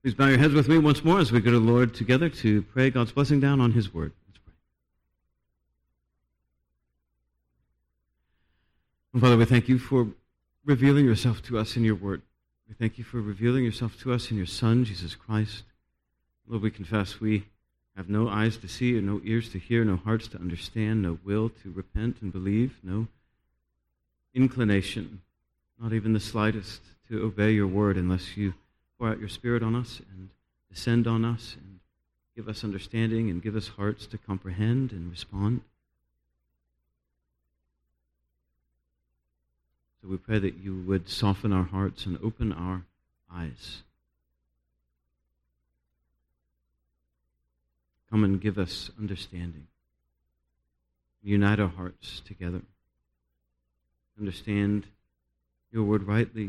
Please bow your heads with me once more as we go to the Lord together to pray God's blessing down on His Word. Let's pray. Father, we thank you for revealing yourself to us in your Word. We thank you for revealing yourself to us in your Son, Jesus Christ. Lord, we confess we have no eyes to see, and no ears to hear, no hearts to understand, no will to repent and believe, no inclination, not even the slightest, to obey your Word unless you pour out your Spirit on us and descend on us and give us understanding and give us hearts to comprehend and respond. So we pray that you would soften our hearts and open our eyes. Come and give us understanding. Unite our hearts together. Understand your word rightly.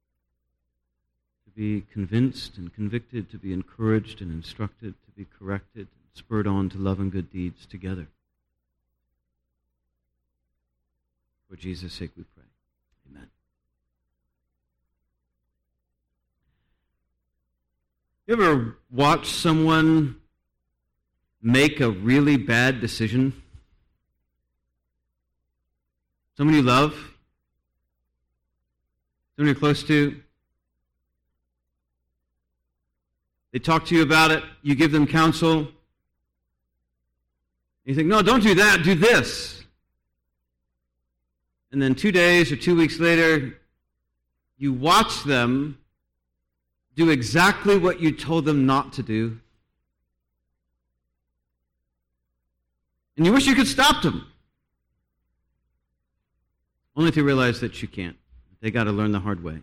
To be convinced and convicted, to be encouraged and instructed, to be corrected and spurred on to love and good deeds together. For Jesus' sake we pray. Amen. You ever watch someone make a really bad decision? Someone you love? Someone you're close to? They talk to you about it. You give them counsel. You think, no, don't do that. Do this. And then 2 days or 2 weeks later, you watch them do exactly what you told them not to do. And you wish you could stop them. Only to realize that you can't. They got to learn the hard way.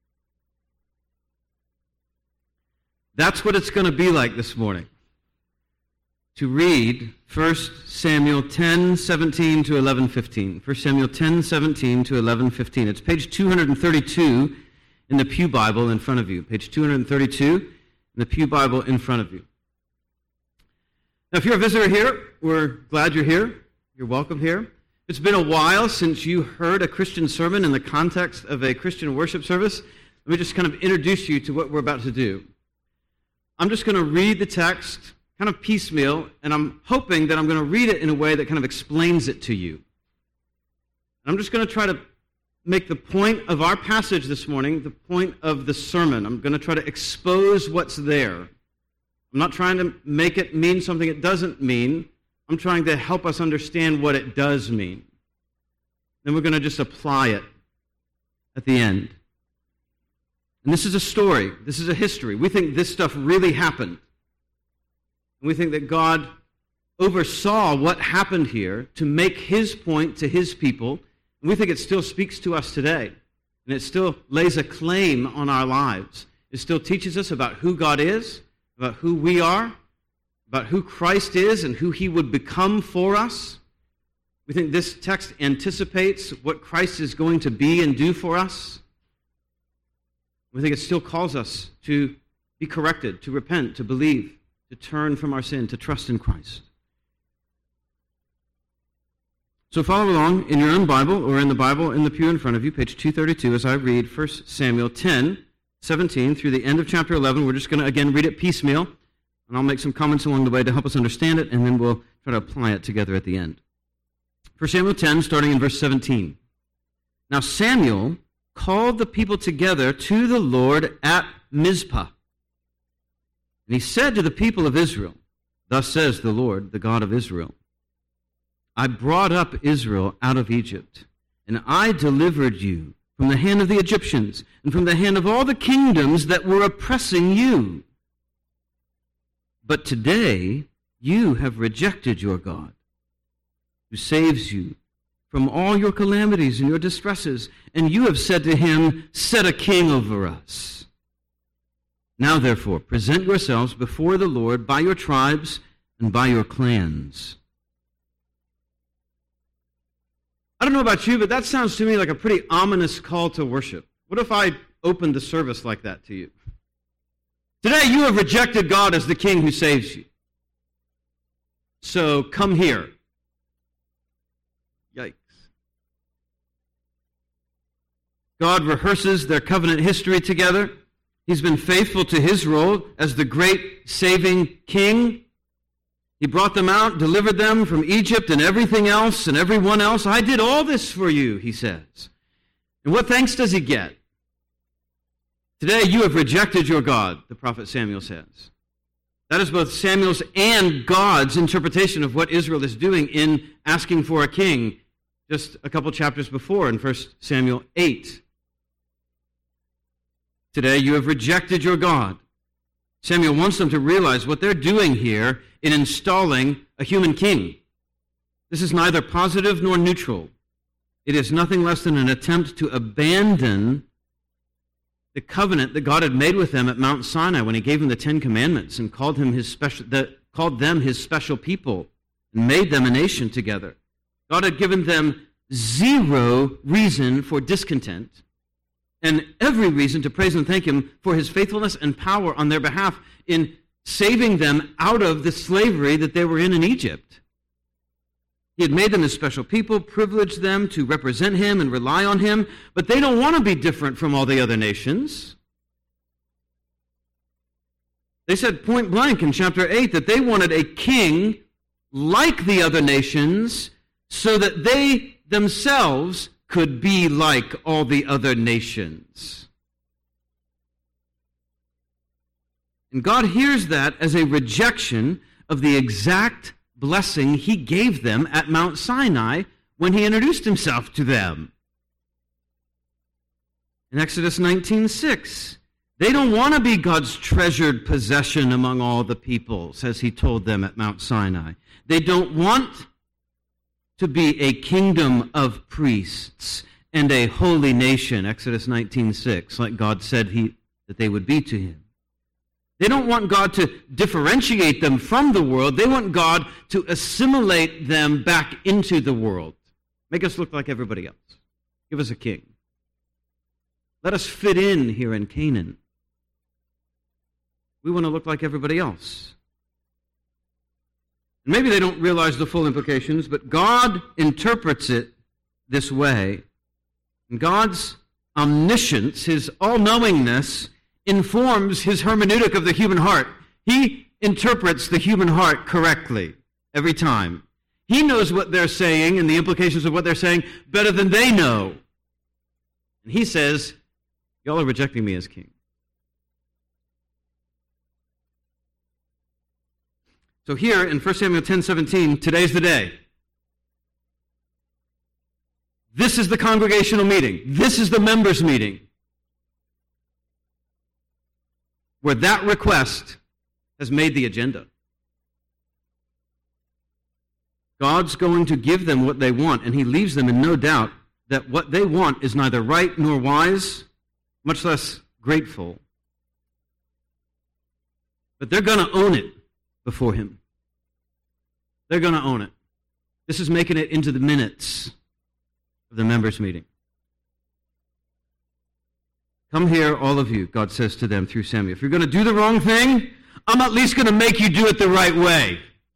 That's what it's going to be like this morning. To read 1 Samuel 10:17 to 11:15. 1 Samuel 10:17 to 11:15. It's page 232 in the Pew Bible in front of you. Page 232 in the Pew Bible in front of you. Now, if you're a visitor here, we're glad you're here. You're welcome here. It's been a while since you heard a Christian sermon in the context of a Christian worship service. Let me just kind of introduce you to what we're about to do. I'm just going to read the text kind of piecemeal, and I'm hoping that I'm going to read it in a way that kind of explains it to you. I'm just going to try to make the point of our passage this morning the point of the sermon. I'm going to try to expose what's there. I'm not trying to make it mean something it doesn't mean. I'm trying to help us understand what it does mean. Then we're going to just apply it at the end. And this is a story. This is a history. We think this stuff really happened. And we think that God oversaw what happened here to make his point to his people. And we think it still speaks to us today. And it still lays a claim on our lives. It still teaches us about who God is, about who we are, about who Christ is and who he would become for us. We think this text anticipates what Christ is going to be and do for us. We think it still calls us to be corrected, to repent, to believe, to turn from our sin, to trust in Christ. So follow along in your own Bible or in the Bible in the pew in front of you, page 232, as I read 1 Samuel 10:17 through the end of chapter 11. We're just going to, again, read it piecemeal, and I'll make some comments along the way to help us understand it, and then we'll try to apply it together at the end. 1 Samuel 10, starting in verse 17. Now Samuel called the people together to the Lord at Mizpah. And he said to the people of Israel, thus says the Lord, the God of Israel, I brought up Israel out of Egypt, and I delivered you from the hand of the Egyptians and from the hand of all the kingdoms that were oppressing you. But today you have rejected your God, who saves you from all your calamities and your distresses, and you have said to him, set a king over us. Now, therefore, present yourselves before the Lord by your tribes and by your clans. I don't know about you, but that sounds to me like a pretty ominous call to worship. What if I opened the service like that to you? Today, you have rejected God as the king who saves you. So come here. Yikes. God rehearses their covenant history together. He's been faithful to his role as the great saving king. He brought them out, delivered them from Egypt and everything else and everyone else. I did all this for you, he says. And what thanks does he get? Today you have rejected your God, the prophet Samuel says. That is both Samuel's and God's interpretation of what Israel is doing in asking for a king just a couple chapters before in 1 Samuel 8. Today you have rejected your God. Samuel wants them to realize what they're doing here in installing a human king. This is neither positive nor neutral. It is nothing less than an attempt to abandon the covenant that God had made with them at Mount Sinai when he gave them the Ten Commandments and called them his special people and made them a nation together. God had given them zero reason for discontent and every reason to praise and thank him for his faithfulness and power on their behalf in saving them out of the slavery that they were in Egypt. He had made them his special people, privileged them to represent him and rely on him, but they don't want to be different from all the other nations. They said point blank in chapter 8 that they wanted a king like the other nations so that they themselves could be like all the other nations. And God hears that as a rejection of the exact blessing he gave them at Mount Sinai when he introduced himself to them. In Exodus 19:6, they don't want to be God's treasured possession among all the peoples, as he told them at Mount Sinai. They don't want to be a kingdom of priests and a holy nation, Exodus 19:6, like God said that they would be to him. They don't want God to differentiate them from the world. They want God to assimilate them back into the world. Make us look like everybody else. Give us a king. Let us fit in here in Canaan. We want to look like everybody else. And maybe they don't realize the full implications, but God interprets it this way. And God's omniscience, his all-knowingness, informs his hermeneutic of the human heart. He interprets the human heart correctly every time. He knows what they're saying and the implications of what they're saying better than they know. And he says, y'all are rejecting me as king. So here in 1 Samuel 10:17, today's the day. This is the congregational meeting. This is the members' meeting, where that request has made the agenda. God's going to give them what they want, and he leaves them in no doubt that what they want is neither right nor wise, much less grateful. But they're going to own it before him. They're going to own it. This is making it into the minutes of the members' meeting. Come here, all of you, God says to them through Samuel. If you're going to do the wrong thing, I'm at least going to make you do it the right way.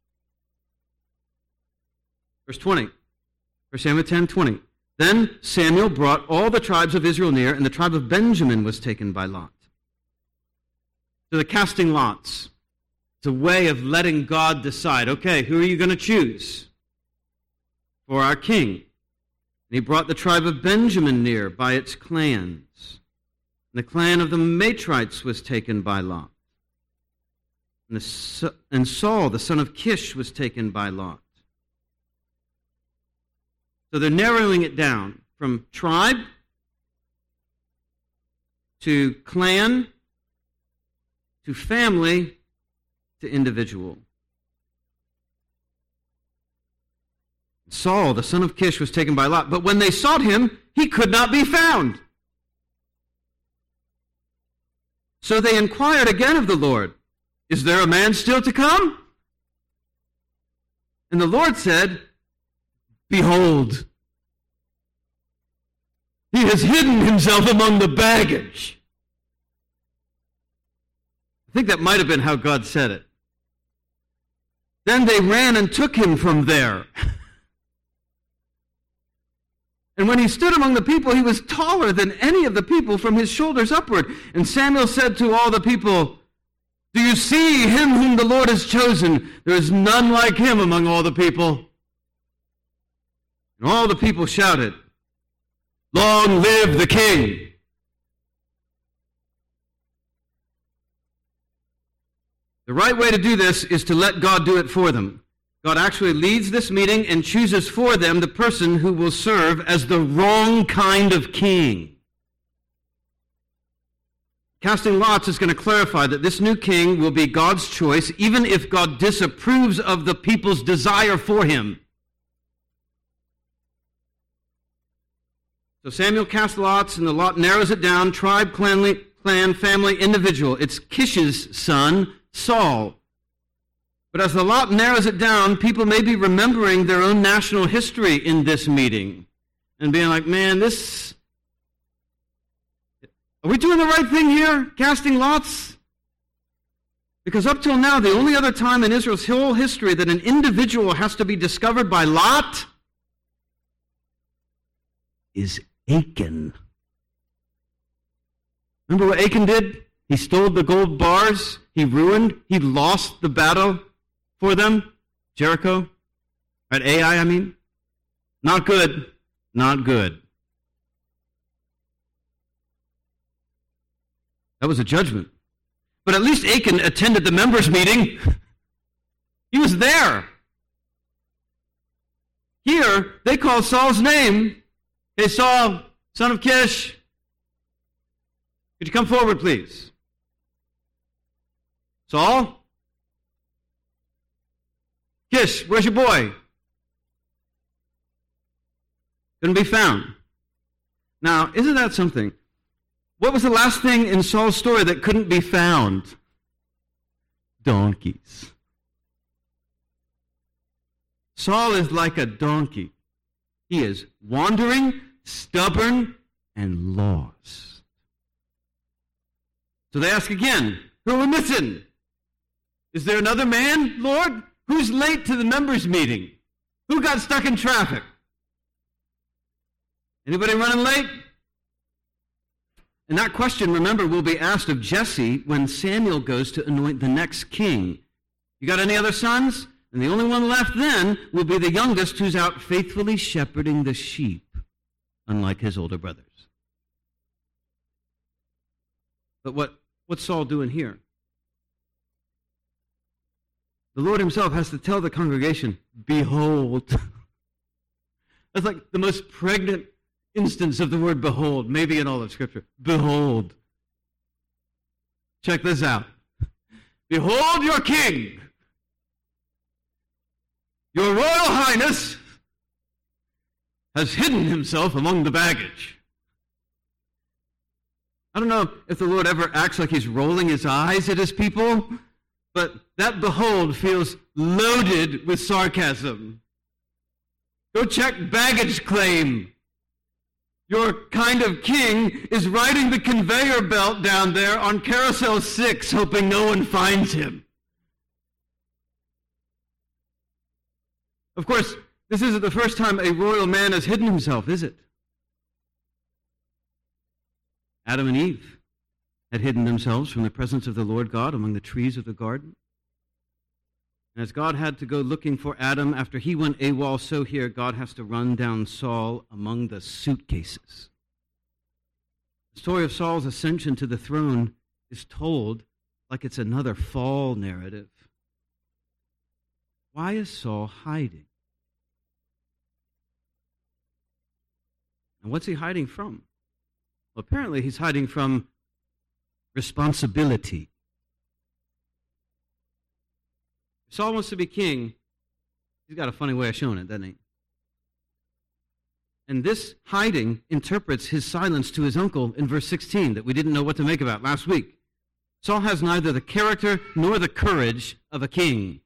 Verse 20, 1 Samuel 10:20. Then Samuel brought all the tribes of Israel near, and the tribe of Benjamin was taken by lot. So the casting lots, it's a way of letting God decide, okay, who are you going to choose for our king? And he brought the tribe of Benjamin near by its clans. And the clan of the Matrites was taken by lot. And Saul, the son of Kish, was taken by lot. So they're narrowing it down from tribe to clan to family to individual. Saul, the son of Kish, was taken by lot. But when they sought him, he could not be found. So they inquired again of the Lord, is there a man still to come? And the Lord said, behold, he has hidden himself among the baggage. I think that might have been how God said it. Then they ran and took him from there. And when he stood among the people, he was taller than any of the people from his shoulders upward. And Samuel said to all the people, "Do you see him whom the Lord has chosen? There is none like him among all the people." And all the people shouted, "Long live the king!" The right way to do this is to let God do it for them. God actually leads this meeting and chooses for them the person who will serve as the wrong kind of king. Casting lots is going to clarify that this new king will be God's choice, even if God disapproves of the people's desire for him. So Samuel casts lots, and the lot narrows it down, tribe, clan, family, individual. It's Kish's son, Saul. But as the lot narrows it down, people may be remembering their own national history in this meeting and being like, man, are we doing the right thing here, casting lots? Because up till now, the only other time in Israel's whole history that an individual has to be discovered by lot is Achan. Remember what Achan did? He stole the gold bars. He lost the battle for them. Jericho. At Ai, I mean. Not good. Not good. That was a judgment. But at least Achan attended the members' meeting. He was there. Here, they call Saul's name. Hey, Saul, son of Kish, could you come forward, please? Saul? Kish, where's your boy? Couldn't be found. Now, isn't that something? What was the last thing in Saul's story that couldn't be found? Donkeys. Saul is like a donkey. He is wandering, stubborn, and lost. So they ask again, who are we missing? Is there another man, Lord? Who's late to the members' meeting? Who got stuck in traffic? Anybody running late? And that question, remember, will be asked of Jesse when Samuel goes to anoint the next king. You got any other sons? And the only one left then will be the youngest who's out faithfully shepherding the sheep, unlike his older brothers. But what's Saul doing here? The Lord himself has to tell the congregation, behold. That's like the most pregnant instance of the word behold, maybe in all of Scripture. Behold. Check this out. Behold your king. Your Royal Highness has hidden himself among the baggage. I don't know if the Lord ever acts like he's rolling his eyes at his people, but that behold feels loaded with sarcasm. Go check baggage claim. Your kind of king is riding the conveyor belt down there on Carousel 6, hoping no one finds him. Of course, this isn't the first time a royal man has hidden himself, is it? Adam and Eve had hidden themselves from the presence of the Lord God among the trees of the garden. And as God had to go looking for Adam after he went AWOL, so here God has to run down Saul among the suitcases. The story of Saul's ascension to the throne is told like it's another fall narrative. Why is Saul hiding? And what's he hiding from? Well, apparently he's hiding from responsibility. If Saul wants to be king, he's got a funny way of showing it, doesn't he? And this hiding interprets his silence to his uncle in verse 16 that we didn't know what to make about last week. Saul has neither the character nor the courage of a king.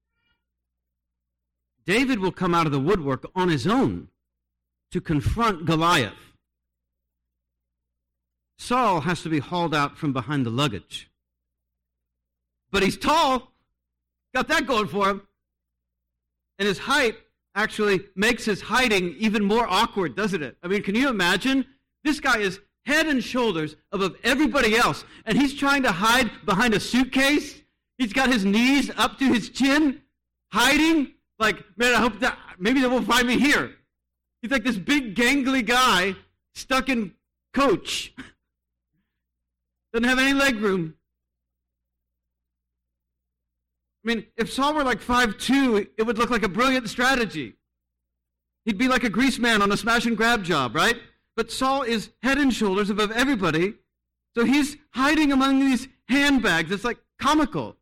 David will come out of the woodwork on his own to confront Goliath. Saul has to be hauled out from behind the luggage. But he's tall. Got that going for him. And his height actually makes his hiding even more awkward, doesn't it? I mean, can you imagine? This guy is head and shoulders above everybody else, and he's trying to hide behind a suitcase. He's got his knees up to his chin, hiding, like, man, I hope that maybe they won't find me here. He's like this big, gangly guy stuck in coach. Doesn't have any leg room. I mean, if Saul were like 5'2", it would look like a brilliant strategy. He'd be like a grease man on a smash and grab job, right? But Saul is head and shoulders above everybody, so he's hiding among these handbags. It's like comical.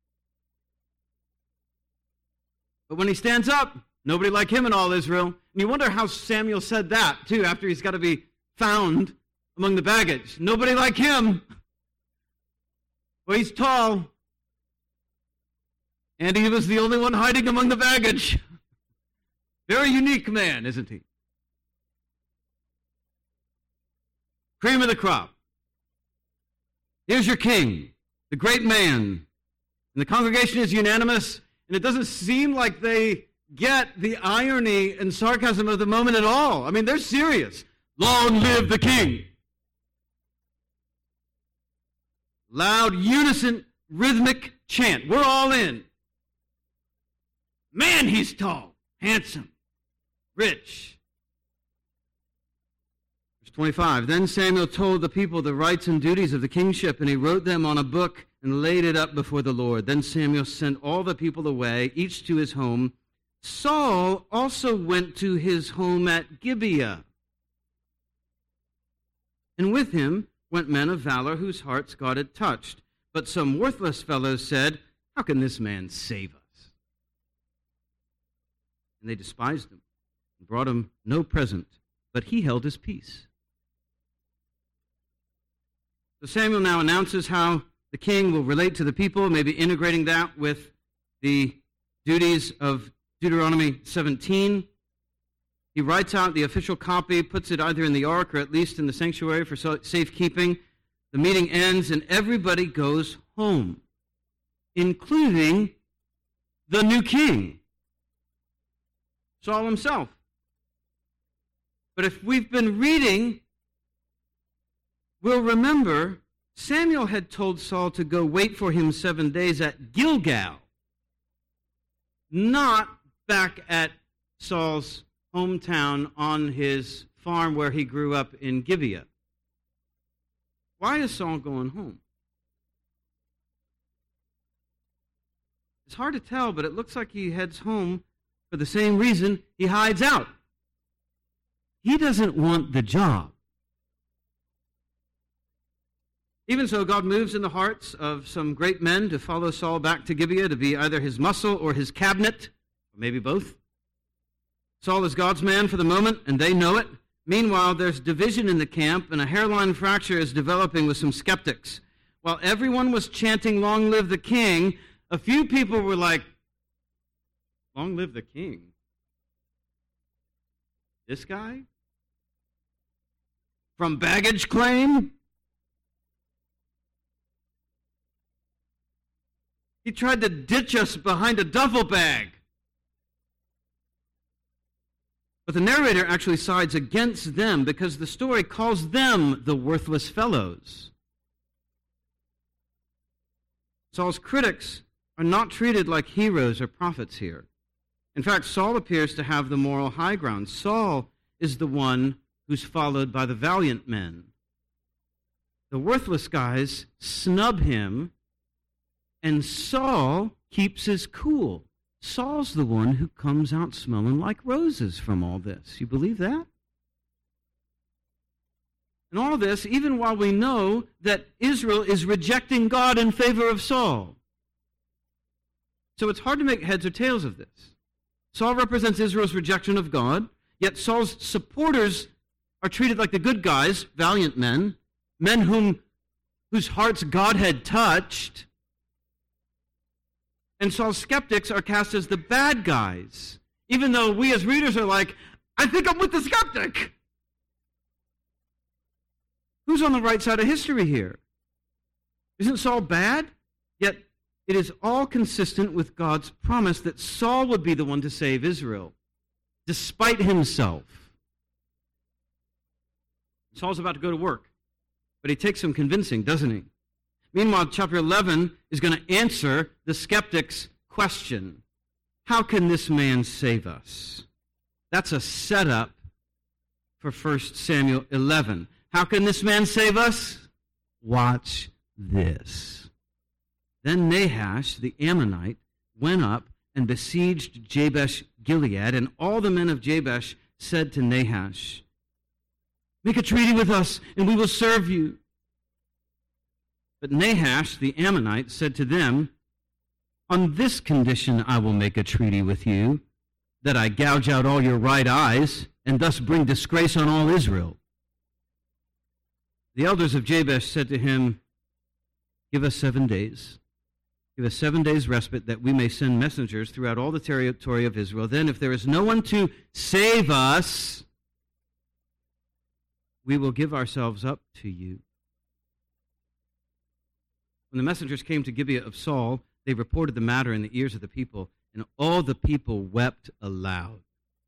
But when he stands up, nobody like him in all Israel. And you wonder how Samuel said that, too, after he's got to be found among the baggage. Nobody like him. Well, he's tall. And he was the only one hiding among the baggage. Very unique man, isn't he? Cream of the crop. Here's your king, the great man. And the congregation is unanimous, and it doesn't seem like they get the irony and sarcasm of the moment at all. I mean, they're serious. Long live the king. Loud, unison, rhythmic chant. We're all in. Man, he's tall, handsome, rich. Verse 25, then Samuel told the people the rights and duties of the kingship, and he wrote them on a book and laid it up before the Lord. Then Samuel sent all the people away, each to his home. Saul also went to his home at Gibeah. And with him went men of valor whose hearts God had touched. But some worthless fellows said, how can this man save us? And they despised him and brought him no present, but he held his peace. So Samuel now announces how the king will relate to the people, maybe integrating that with the duties of Deuteronomy 17. He writes out the official copy, puts it either in the ark or at least in the sanctuary for safekeeping. The meeting ends and everybody goes home, including the new king, Saul himself. But if we've been reading, we'll remember Samuel had told Saul to go wait for him 7 days at Gilgal, not back at Saul's hometown on his farm where he grew up in Gibeah. Why is Saul going home? It's hard to tell, but it looks like he heads home for the same reason he hides out. He doesn't want the job. Even so, God moves in the hearts of some great men to follow Saul back to Gibeah to be either his muscle or his cabinet, or maybe both. Saul is God's man for the moment, and they know it. Meanwhile, there's division in the camp, and a hairline fracture is developing with some skeptics. While everyone was chanting, "Long live the king," a few people were like, "Long live the king? This guy? From baggage claim? He tried to ditch us behind a duffel bag." But the narrator actually sides against them because the story calls them the worthless fellows. Saul's critics are not treated like heroes or prophets here. In fact, Saul appears to have the moral high ground. Saul is the one who's followed by the valiant men. The worthless guys snub him, and Saul keeps his cool. Saul's the one who comes out smelling like roses from all this. You believe that? And all this, even while we know that Israel is rejecting God in favor of Saul. So it's hard to make heads or tails of this. Saul represents Israel's rejection of God, yet Saul's supporters are treated like the good guys, valiant men, men whose hearts God had touched. And Saul's skeptics are cast as the bad guys, even though we as readers are like, I think I'm with the skeptic. Who's on the right side of history here? Isn't Saul bad? Yet it is all consistent with God's promise that Saul would be the one to save Israel. despite himself. Saul's about to go to work, but he takes some convincing, doesn't he? Meanwhile, chapter 11 is going to answer the skeptic's question. How can this man save us? That's a setup for 1 Samuel 11. How can this man save us? Watch this. Then Nahash, the Ammonite, went up and besieged Jabesh Gilead, and all the men of Jabesh said to Nahash, "Make a treaty with us, and we will serve you." But Nahash, the Ammonite, said to them, "On this condition I will make a treaty with you, that I gouge out all your right eyes, and thus bring disgrace on all Israel." The elders of Jabesh said to him, "Give us 7 days. Give us 7 days' respite, that we may send messengers throughout all the territory of Israel. Then, if there is no one to save us, we will give ourselves up to you." When the messengers came to Gibeah of Saul, they reported the matter in the ears of the people, and all the people wept aloud.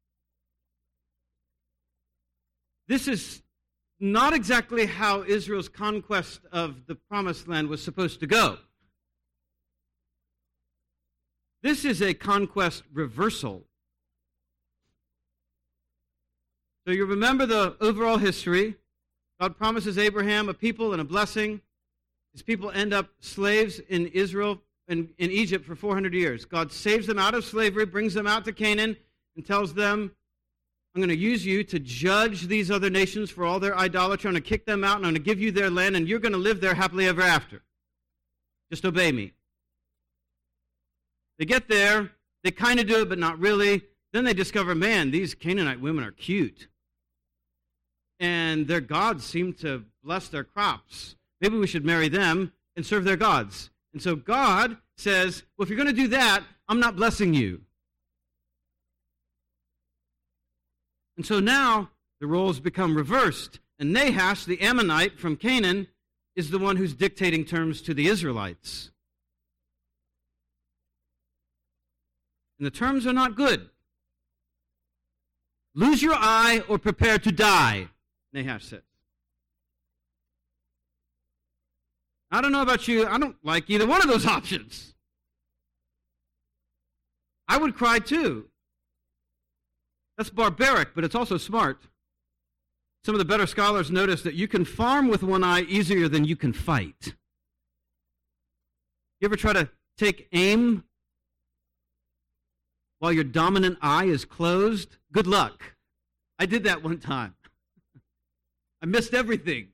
This is not exactly how Israel's conquest of the Promised Land was supposed to go. This is a conquest reversal. So you remember the overall history. God promises Abraham a people and a blessing. His people end up slaves in Israel and in Egypt for 400 years. God saves them out of slavery, brings them out to Canaan, and tells them, "I'm going to use you to judge these other nations for all their idolatry. I'm going to kick them out, and I'm going to give you their land, and you're going to live there happily ever after. Just obey me." They get there. They kind of do it, but not really. Then they discover, man, these Canaanite women are cute. And their gods seem to bless their crops. Maybe we should marry them and serve their gods. And so God says, well, if you're going to do that, I'm not blessing you. And so now the roles become reversed. And Nahash, the Ammonite from Canaan, is the one who's dictating terms to the Israelites. And the terms are not good. Lose your eye or prepare to die, Nahash says. I don't know about you. I don't like either one of those options. I would cry too. That's barbaric, but it's also smart. Some of the better scholars notice that you can farm with one eye easier than you can fight. You ever try to take aim while your dominant eye is closed? Good luck. I did that one time. I missed everything.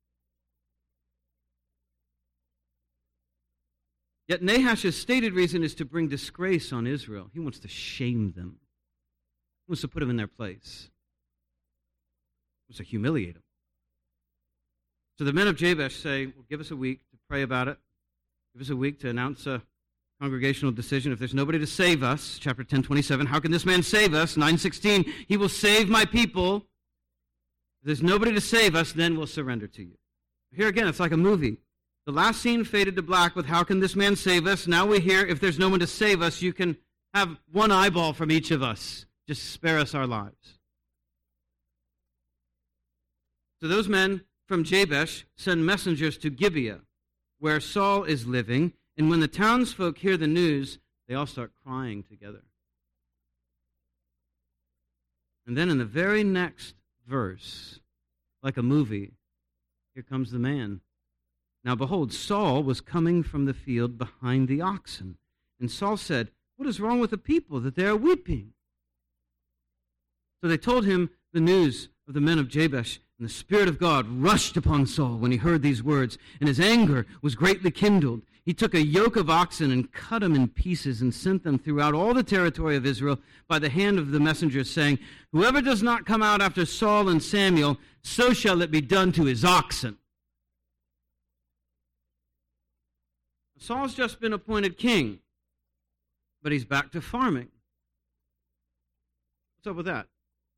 Yet Nahash's stated reason is to bring disgrace on Israel. He wants to shame them. He wants to put them in their place. He wants to humiliate them. So the men of Jabesh say, well, give us a week to pray about it. Give us a week to announce a congregational decision. If there's nobody to save us, chapter 10:27, how can this man save us? 9:16, he will save my people. If there's nobody to save us, then we'll surrender to you. Here again, it's like a movie. The last scene faded to black with how can this man save us? Now we hear, if there's no one to save us, you can have one eyeball from each of us. Just spare us our lives. So those men from Jabesh send messengers to Gibeah, where Saul is living, and when the townsfolk hear the news, they all start crying together. And then in the very next verse, like a movie, here comes the man. Now behold, Saul was coming from the field behind the oxen. And Saul said, what is wrong with the people that they are weeping? So they told him the news of the men of Jabesh, and the Spirit of God rushed upon Saul when he heard these words, and his anger was greatly kindled. He took a yoke of oxen and cut them in pieces and sent them throughout all the territory of Israel by the hand of the messengers, saying, whoever does not come out after Saul and Samuel, so shall it be done to his oxen. Saul's just been appointed king, but he's back to farming. What's up with that?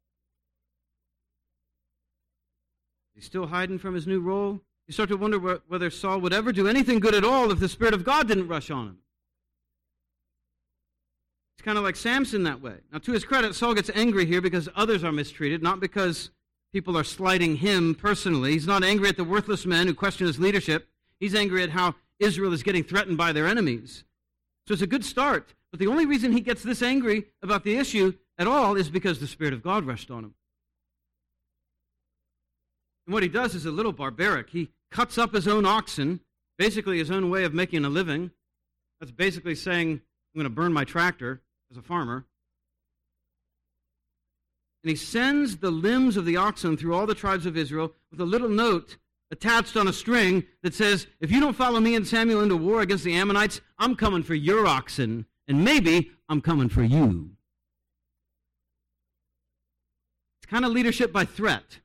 He's still hiding from his new role. You start to wonder whether Saul would ever do anything good at all if the Spirit of God didn't rush on him. It's kind of like Samson that way. Now, to his credit, Saul gets angry here because others are mistreated, not because people are slighting him personally. He's not angry at the worthless men who question his leadership. He's angry at how Israel is getting threatened by their enemies. So it's a good start. But the only reason he gets this angry about the issue at all is because the Spirit of God rushed on him. And what he does is a little barbaric. He cuts up his own oxen, basically his own way of making a living. That's basically saying, I'm going to burn my tractor as a farmer. And he sends the limbs of the oxen through all the tribes of Israel with a little note attached on a string that says, if you don't follow me and Samuel into war against the Ammonites, I'm coming for your oxen, and maybe I'm coming for you. It's kind of leadership by threat.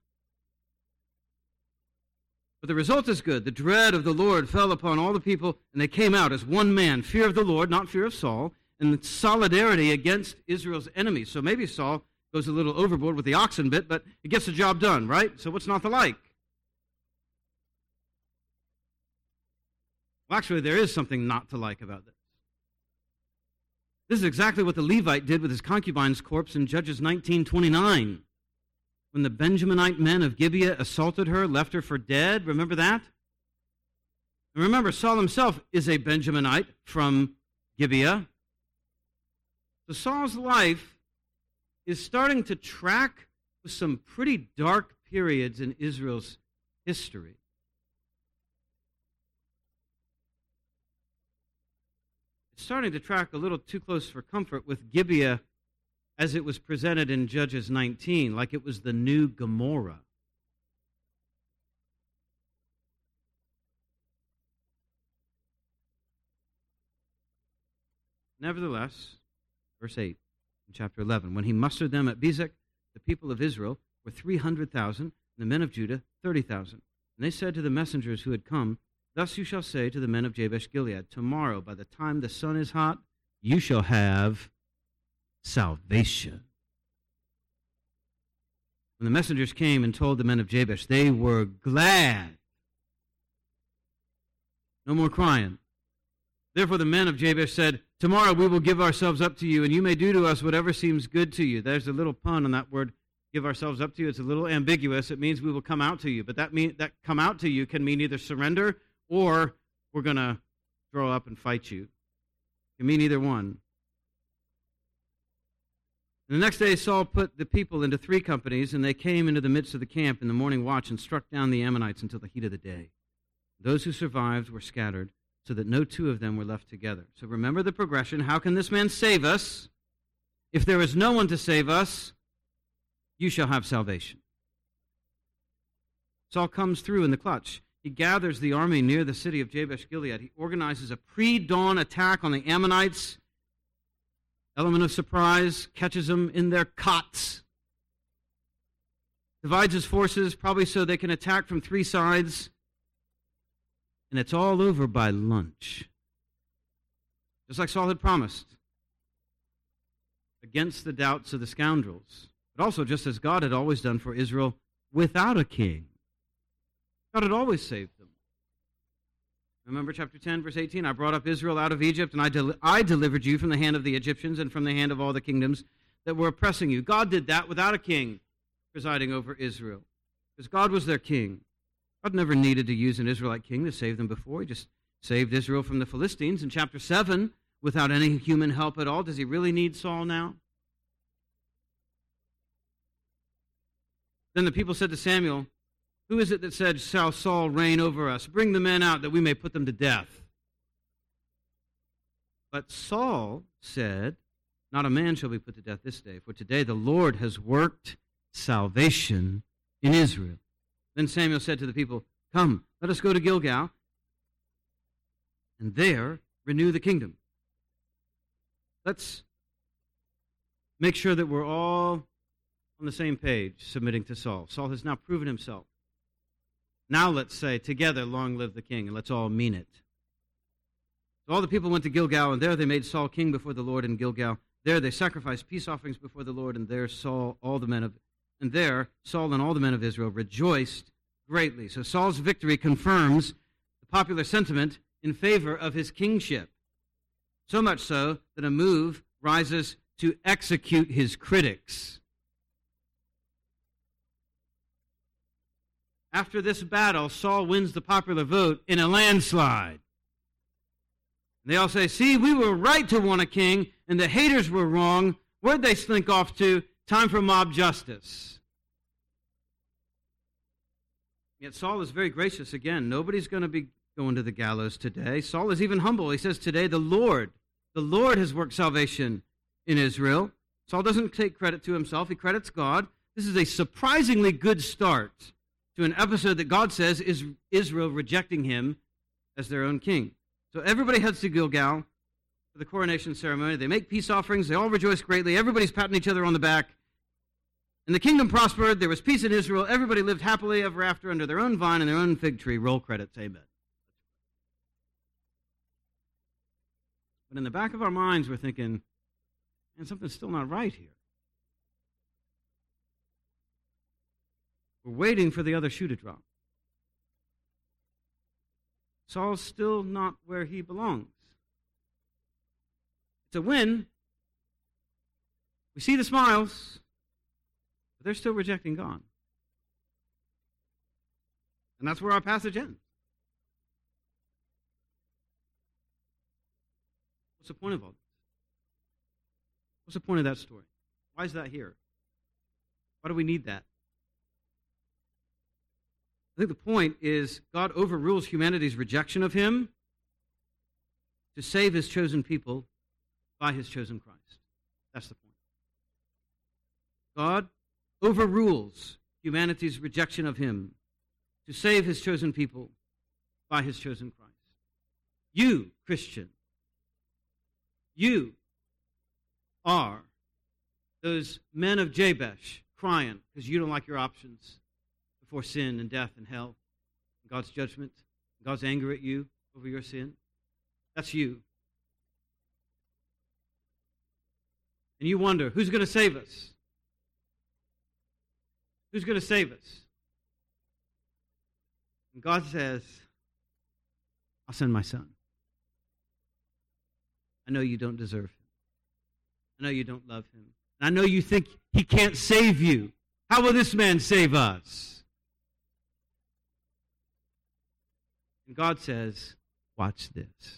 But the result is good. The dread of the Lord fell upon all the people, and they came out as one man, fear of the Lord, not fear of Saul, and solidarity against Israel's enemies. So maybe Saul goes a little overboard with the oxen bit, but it gets the job done, right? So what's not to like? Well, actually, there is something not to like about this. This is exactly what the Levite did with his concubine's corpse in Judges 19:29. When the Benjaminite men of Gibeah assaulted her, left her for dead. Remember that? And remember, Saul himself is a Benjaminite from Gibeah. So Saul's life is starting to track with some pretty dark periods in Israel's history. It's starting to track a little too close for comfort with Gibeah as it was presented in Judges 19, like it was the new Gomorrah. Nevertheless, verse 8 in chapter 11, when he mustered them at Bezek, the people of Israel were 300,000, and the men of Judah 30,000. And they said to the messengers who had come, thus you shall say to the men of Jabesh Gilead, tomorrow, by the time the sun is hot, you shall have salvation. When the messengers came and told the men of Jabesh, they were glad. No more crying. Therefore the men of Jabesh said, tomorrow we will give ourselves up to you, and you may do to us whatever seems good to you. There's a little pun on that word, give ourselves up to you. It's a little ambiguous. It means we will come out to you. But that come out to you can mean either surrender or we're going to throw up and fight you. It can mean either one. And the next day Saul put the people into 3 companies, and they came into the midst of the camp in the morning watch and struck down the Ammonites until the heat of the day. Those who survived were scattered, so that no 2 of them were left together. So remember the progression. How can this man save us? If there is no one to save us, you shall have salvation. Saul comes through in the clutch. He gathers the army near the city of Jabesh Gilead. He organizes a pre-dawn attack on the Ammonites. Element of surprise, catches them in their cots. Divides his forces, probably so they can attack from 3 sides. And it's all over by lunch. Just like Saul had promised. Against the doubts of the scoundrels. But also just as God had always done for Israel without a king. God had always saved them. Remember chapter 10, verse 18, I brought up Israel out of Egypt, and I delivered you from the hand of the Egyptians and from the hand of all the kingdoms that were oppressing you. God did that without a king presiding over Israel, because God was their king. God never needed to use an Israelite king to save them before. He just saved Israel from the Philistines in chapter 7 without any human help at all. Does he really need Saul now? Then the people said to Samuel, who is it that said, shall Saul reign over us? Bring the men out that we may put them to death. But Saul said, not a man shall be put to death this day, for today the Lord has worked salvation in Israel. Then Samuel said to the people, come, let us go to Gilgal, and there renew the kingdom. Let's make sure that we're all on the same page, submitting to Saul. Saul has now proven himself. Now let's say, together, long live the king, and let's all mean it. So all the people went to Gilgal, and there they made Saul king before the Lord in Gilgal. There they sacrificed peace offerings before the Lord, and there Saul and all the men of Israel rejoiced greatly. So Saul's victory confirms the popular sentiment in favor of his kingship. So much so that a move rises to execute his critics. After this battle, Saul wins the popular vote in a landslide. They all say, see, we were right to want a king, and the haters were wrong. Where'd they slink off to? Time for mob justice. Yet Saul is very gracious again. Nobody's going to be going to the gallows today. Saul is even humble. He says today, the Lord has worked salvation in Israel. Saul doesn't take credit to himself. He credits God. This is a surprisingly good start to an episode that God says is Israel rejecting him as their own king. So everybody heads to Gilgal for the coronation ceremony. They make peace offerings. They all rejoice greatly. Everybody's patting each other on the back. And the kingdom prospered. There was peace in Israel. Everybody lived happily ever after under their own vine and their own fig tree. Roll credits. Amen. But in the back of our minds, we're thinking, man, something's still not right here. We're waiting for the other shoe to drop. Saul's still not where he belongs. It's a win. We see the smiles, but they're still rejecting God. And that's where our passage ends. What's the point of all this? What's the point of that story? Why is that here? Why do we need that? I think the point is God overrules humanity's rejection of him to save his chosen people by his chosen Christ. That's the point. God overrules humanity's rejection of him to save his chosen people by his chosen Christ. You, Christian, you are those men of Jabesh crying because you don't like your options before sin and death and hell, and God's judgment, and God's anger at you over your sin. That's you. And you wonder, who's going to save us? Who's going to save us? And God says, I'll send my son. I know you don't deserve him. I know you don't love him. And I know you think he can't save you. How will this man save us? And God says, watch this.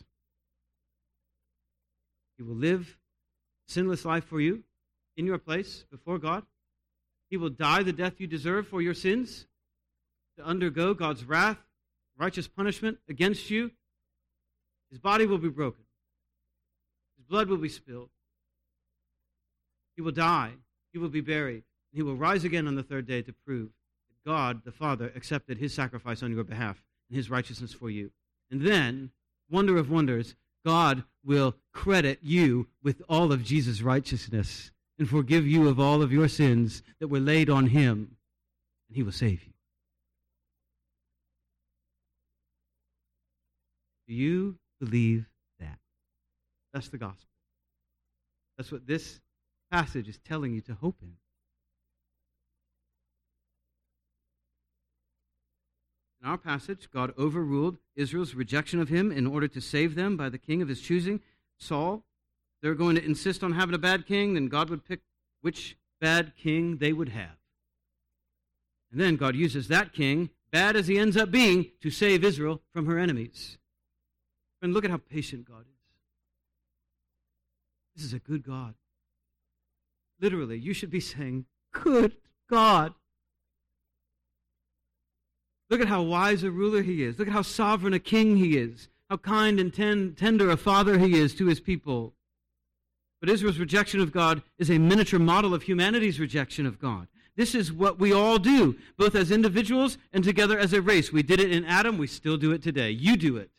He will live a sinless life for you in your place before God. He will die the death you deserve for your sins, to undergo God's wrath, righteous punishment against you. His body will be broken. His blood will be spilled. He will die. He will be buried. And he will rise again on the third day to prove that God, the Father, accepted his sacrifice on your behalf and his righteousness for you. And then, wonder of wonders, God will credit you with all of Jesus' righteousness and forgive you of all of your sins that were laid on him, and he will save you. Do you believe that? That's the gospel. That's what this passage is telling you to hope in. In our passage, God overruled Israel's rejection of him in order to save them by the king of his choosing, Saul. They're going to insist on having a bad king, then God would pick which bad king they would have. And then God uses that king, bad as he ends up being, to save Israel from her enemies. And look at how patient God is. This is a good God. Literally, you should be saying, good God. Look at how wise a ruler he is. Look at how sovereign a king he is. How kind and tender a father he is to his people. But Israel's rejection of God is a miniature model of humanity's rejection of God. This is what we all do, both as individuals and together as a race. We did it in Adam, we still do it today. You do it.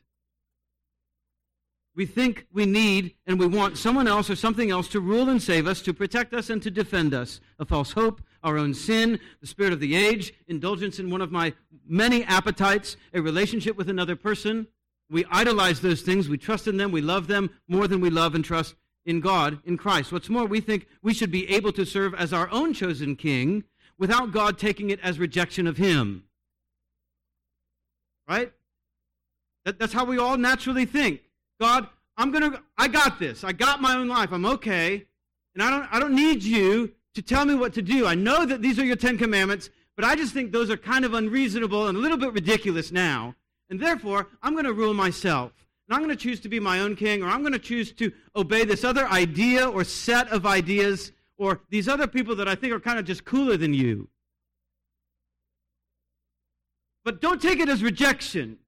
We think we need and we want someone else or something else to rule and save us, to protect us and to defend us. A false hope, our own sin, the spirit of the age, indulgence in one of my many appetites, a relationship with another person. We idolize those things. We trust in them. We love them more than we love and trust in God, in Christ. What's more, we think we should be able to serve as our own chosen king without God taking it as rejection of him. Right? That's how we all naturally think. God, I got this. I got my own life. I'm okay. And I don't need you to tell me what to do. I know that these are your 10 commandments, but I just think those are kind of unreasonable and a little bit ridiculous now. And therefore, I'm going to rule myself. And I'm going to choose to be my own king, or I'm going to choose to obey this other idea or set of ideas, or these other people that I think are kind of just cooler than you. But don't take it as rejection.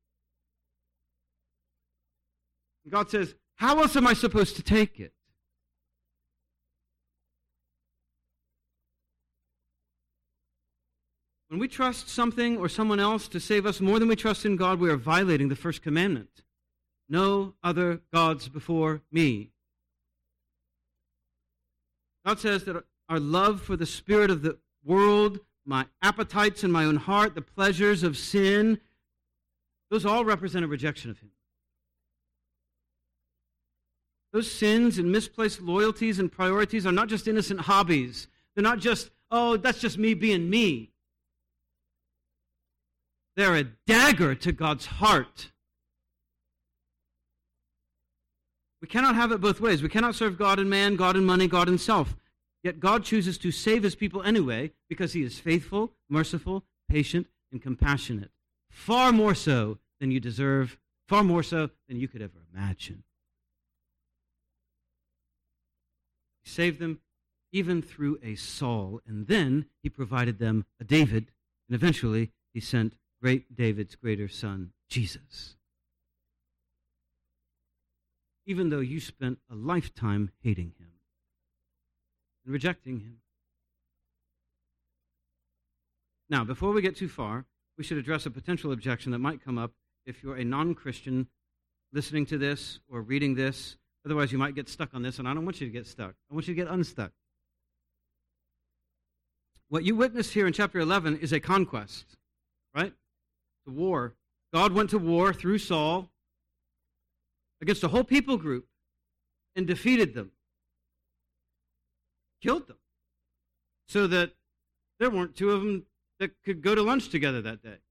And God says, how else am I supposed to take it? When we trust something or someone else to save us more than we trust in God, we are violating the first commandment. No other gods before me. God says that our love for the spirit of the world, my appetites in my own heart, the pleasures of sin, those all represent a rejection of Him. Those sins and misplaced loyalties and priorities are not just innocent hobbies. They're not just, oh, that's just me being me. They're a dagger to God's heart. We cannot have it both ways. We cannot serve God and man, God and money, God and self. Yet God chooses to save His people anyway because He is faithful, merciful, patient, and compassionate. Far more so than you deserve, far more so than you could ever imagine. He saved them even through a Saul, and then He provided them a David, and eventually He sent great David's greater son, Jesus. Even though you spent a lifetime hating Him and rejecting Him. Now, before we get too far, we should address a potential objection that might come up if you're a non-Christian listening to this or reading this. Otherwise, you might get stuck on this, and I don't want you to get stuck. I want you to get unstuck. What you witnessed here in chapter 11 is a conquest, right? The war. God went to war through Saul against a whole people group and defeated them, killed them, so that there weren't two of them that could go to lunch together that day.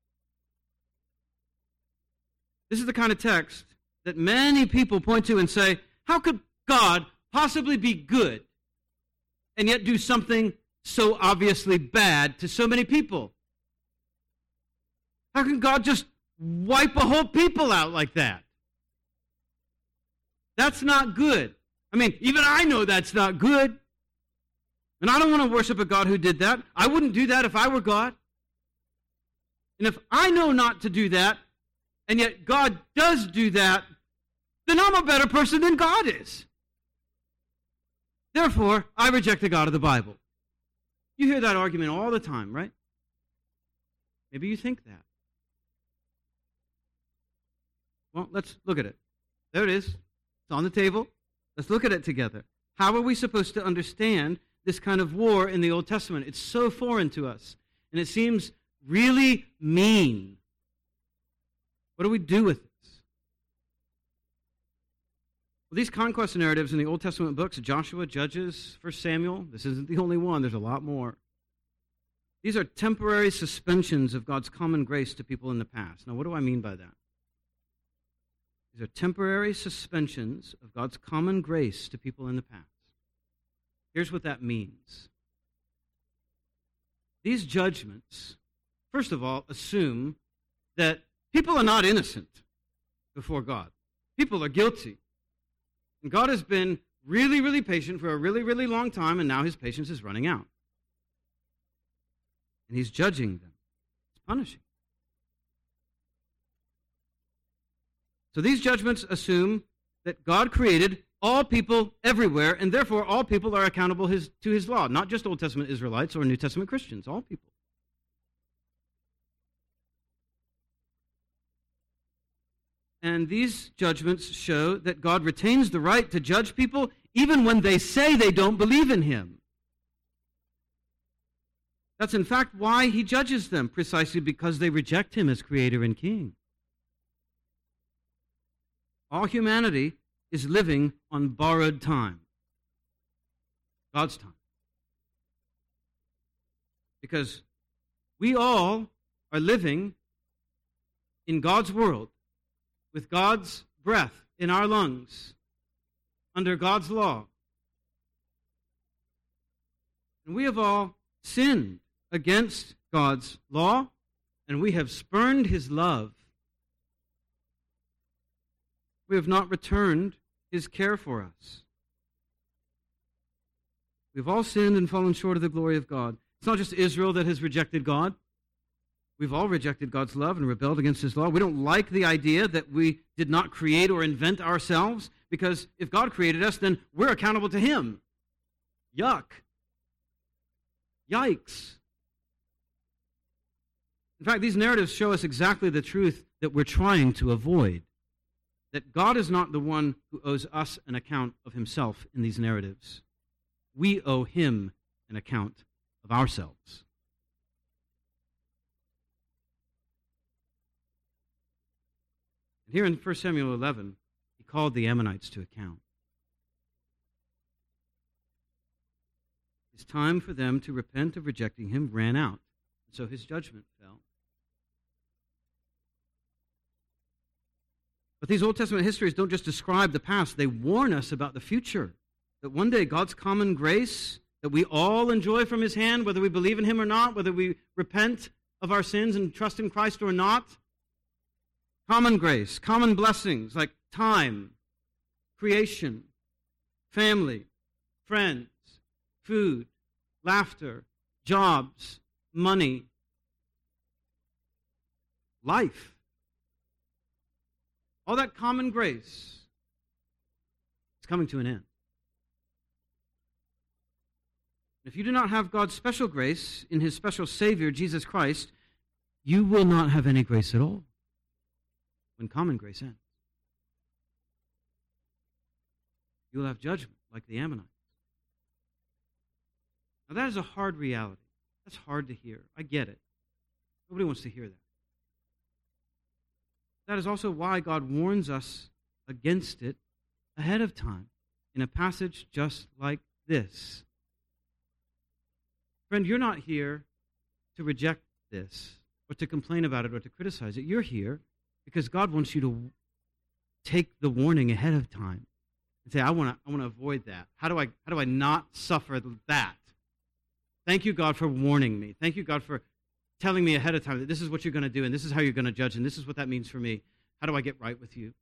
This is the kind of text that many people point to and say, how could God possibly be good and yet do something so obviously bad to so many people? How can God just wipe a whole people out like that? That's not good. I mean, even I know that's not good. And I don't want to worship a God who did that. I wouldn't do that if I were God. And if I know not to do that, and yet God does do that, then I'm a better person than God is. Therefore, I reject the God of the Bible. You hear that argument all the time, right? Maybe you think that. Well, let's look at it. There it is. It's on the table. Let's look at it together. How are we supposed to understand this kind of war in the Old Testament? It's so foreign to us, and it seems really mean. What do we do with this? Well, these conquest narratives in the Old Testament books, Joshua, Judges, 1 Samuel, this isn't the only one. There's a lot more. These are temporary suspensions of God's common grace to people in the past. Now, what do I mean by that? These are temporary suspensions of God's common grace to people in the past. Here's what that means. These judgments, first of all, assume that people are not innocent before God. People are guilty. And God has been really, really patient for a really, really long time, and now His patience is running out. And He's judging them. He's punishing. So these judgments assume that God created all people everywhere, and therefore all people are accountable to His law, not just Old Testament Israelites or New Testament Christians, all people. And these judgments show that God retains the right to judge people even when they say they don't believe in Him. That's in fact why He judges them, precisely because they reject Him as Creator and King. All humanity is living on borrowed time. God's time. Because we all are living in God's world with God's breath in our lungs under God's law. And we have all sinned against God's law, and we have spurned his love. We have not returned his care for us. We've all sinned and fallen short of the glory of God. It's not just Israel that has rejected God. We've all rejected God's love and rebelled against his law. We don't like the idea that we did not create or invent ourselves, because if God created us, then we're accountable to him. Yuck. Yikes. In fact, these narratives show us exactly the truth that we're trying to avoid. That God is not the one who owes us an account of himself in these narratives. We owe him an account of ourselves. And here in 1 Samuel 11, he called the Ammonites to account. His time for them to repent of rejecting him ran out, and so his judgment fell. But these Old Testament histories don't just describe the past, they warn us about the future. That one day God's common grace that we all enjoy from his hand, whether we believe in him or not, whether we repent of our sins and trust in Christ or not, common grace, common blessings like time, creation, family, friends, food, laughter, jobs, money, life. All that common grace is coming to an end. If you do not have God's special grace in his special Savior, Jesus Christ, you will not have any grace at all when common grace ends. You will have judgment like the Ammonites. Now that is a hard reality. That's hard to hear. I get it. Nobody wants to hear that. That is also why God warns us against it ahead of time in a passage just like this. Friend, you're not here to reject this or to complain about it or to criticize it. You're here because God wants you to take the warning ahead of time and say, I want to avoid that. How do I not suffer that? Thank you, God, for warning me. Thank you, God, for telling me ahead of time that this is what you're going to do and this is how you're going to judge and this is what that means for me. How do I get right with you?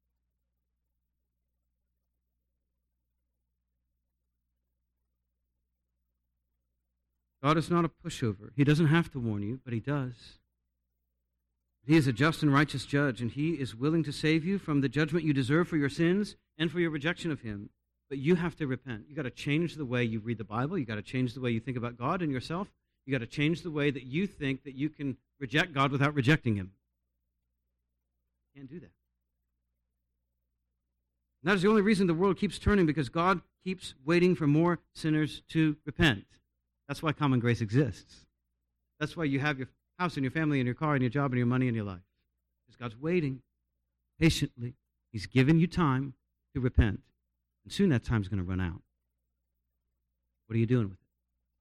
God is not a pushover. He doesn't have to warn you, but he does. He is a just and righteous judge, and he is willing to save you from the judgment you deserve for your sins and for your rejection of him. But you have to repent. You've got to change the way you read the Bible. You've got to change the way you think about God and yourself. You've got to change the way that you think that you can reject God without rejecting him. You can't do that. And that is the only reason the world keeps turning, because God keeps waiting for more sinners to repent. That's why common grace exists. That's why you have your house and your family and your car and your job and your money and your life. Because God's waiting patiently. He's given you time to repent. And soon that time's going to run out. What are you doing with it?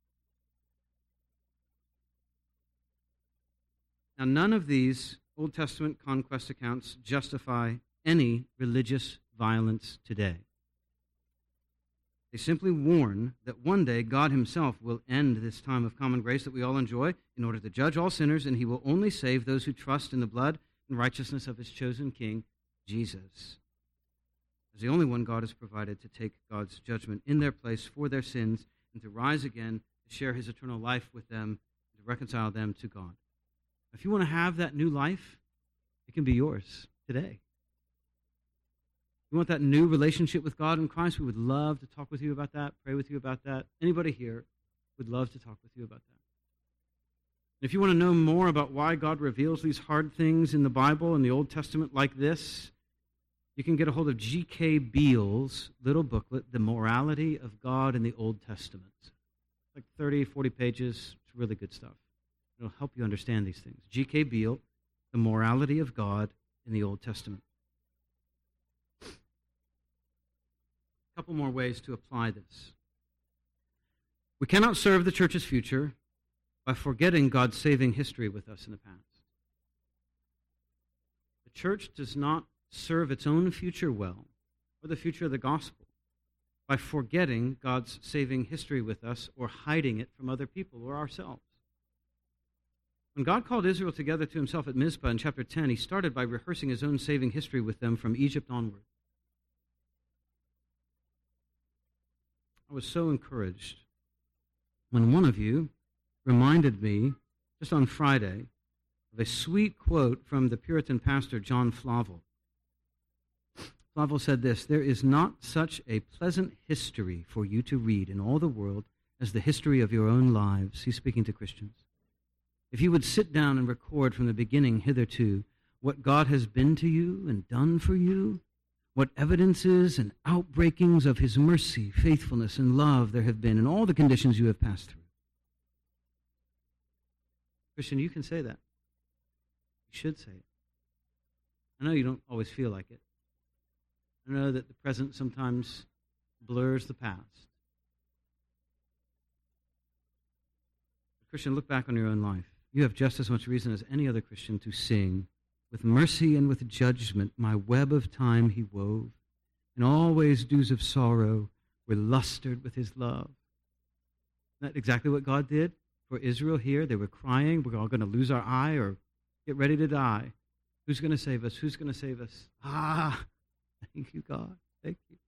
Now, none of these Old Testament conquest accounts justify any religious violence today. They simply warn that one day God himself will end this time of common grace that we all enjoy in order to judge all sinners, and he will only save those who trust in the blood and righteousness of his chosen King, Jesus. As the only one God has provided to take God's judgment in their place for their sins and to rise again to share his eternal life with them, to reconcile them to God. If you want to have that new life, it can be yours today. You want that new relationship with God in Christ? We would love to talk with you about that, pray with you about that. Anybody here would love to talk with you about that. If you want to know more about why God reveals these hard things in the Bible and the Old Testament like this, you can get a hold of G.K. Beale's little booklet, The Morality of God in the Old Testament. It's like 30, 40 pages. It's really good stuff. It'll help you understand these things. G.K. Beale, The Morality of God in the Old Testament. A couple more ways to apply this. We cannot serve the church's future by forgetting God's saving history with us in the past. The church does not serve its own future well, or the future of the gospel, by forgetting God's saving history with us or hiding it from other people or ourselves. When God called Israel together to himself at Mizpah in chapter 10, he started by rehearsing his own saving history with them from Egypt onward. I was so encouraged when one of you reminded me, just on Friday, of a sweet quote from the Puritan pastor John Flavel. Flavel said this: "There is not such a pleasant history for you to read in all the world as the history of your own lives." He's speaking to Christians. If you would sit down and record from the beginning hitherto what God has been to you and done for you, what evidences and outbreakings of his mercy, faithfulness, and love there have been in all the conditions you have passed through. Christian, you can say that. You should say it. I know you don't always feel like it. I know that the present sometimes blurs the past. Christian, look back on your own life. You have just as much reason as any other Christian to sing, "With mercy and with judgment, my web of time he wove. In all ways dews of sorrow were lustered with his love." Isn't that exactly what God did for Israel here? They were crying, "We're all going to lose our eye or get ready to die. Who's going to save us? Who's going to save us?" Thank you, God. Thank you.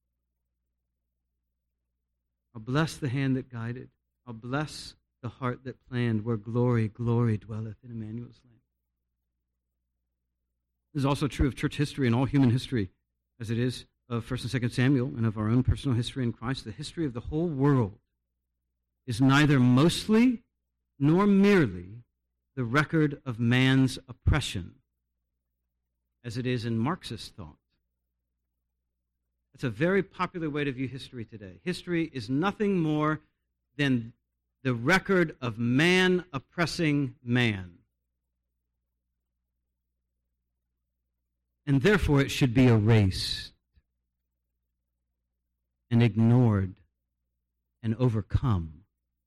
I'll bless the hand that guided. I'll bless the heart that planned, where glory, glory dwelleth in Emmanuel's land. This is also true of church history and all human history, as it is of 1 and 2 Samuel and of our own personal history in Christ. The history of the whole world is neither mostly nor merely the record of man's oppression, as it is in Marxist thought. That's a very popular way to view history today. History is nothing more than the record of man oppressing man. And therefore it should be erased and ignored and overcome.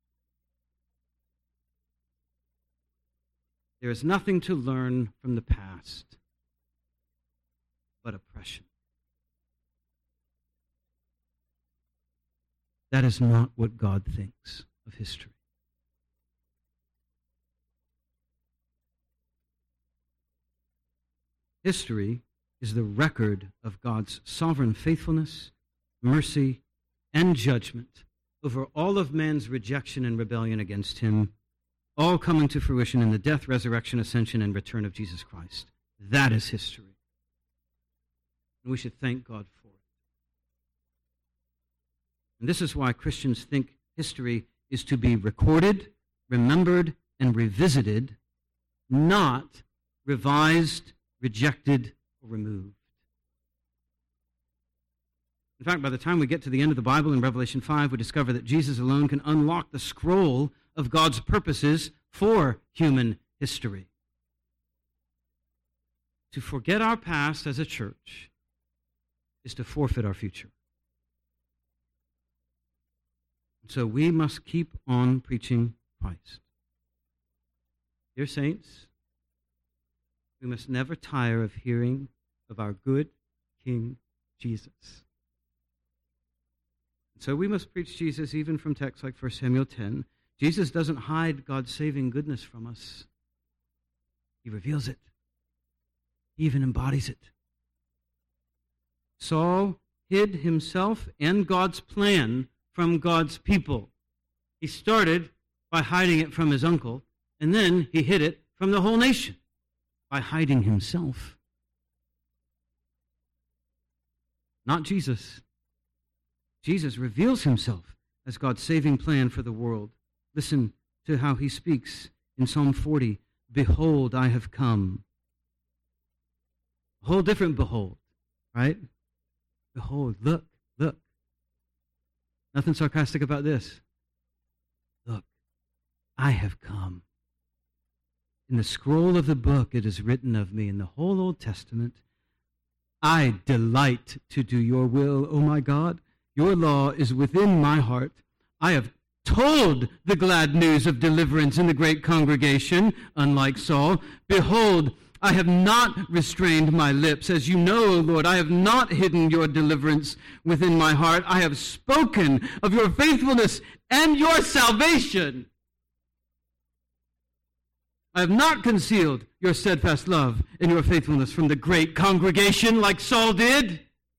There is nothing to learn from the past but oppression. That is not what God thinks of history. History is the record of God's sovereign faithfulness, mercy, and judgment over all of man's rejection and rebellion against him, all coming to fruition in the death, resurrection, ascension, and return of Jesus Christ. That is history. And we should thank God for it. And this is why Christians think history is to be recorded, remembered, and revisited, not revised, rejected, or removed. In fact, by the time we get to the end of the Bible in Revelation 5, we discover that Jesus alone can unlock the scroll of God's purposes for human history. To forget our past as a church is to forfeit our future. So we must keep on preaching Christ. Dear saints, we must never tire of hearing of our good King Jesus. So we must preach Jesus even from texts like 1 Samuel 10. Jesus doesn't hide God's saving goodness from us. He reveals it. He even embodies it. Saul hid himself and God's plan from God's people. He started by hiding it from his uncle, and then he hid it from the whole nation by hiding himself. Not Jesus. Jesus reveals himself as God's saving plan for the world. Listen to how he speaks in Psalm 40. "Behold, I have come." A whole different behold, right? Behold, look, look. Nothing sarcastic about this. Look, I have come. In the scroll of the book it is written of me, in the whole Old Testament, I delight to do your will, O my God. Your law is within my heart. I have told the glad news of deliverance in the great congregation, unlike Saul. Behold, I have not restrained my lips. As you know, O Lord, I have not hidden your deliverance within my heart. I have spoken of your faithfulness and your salvation. I have not concealed your steadfast love and your faithfulness from the great congregation like Saul did.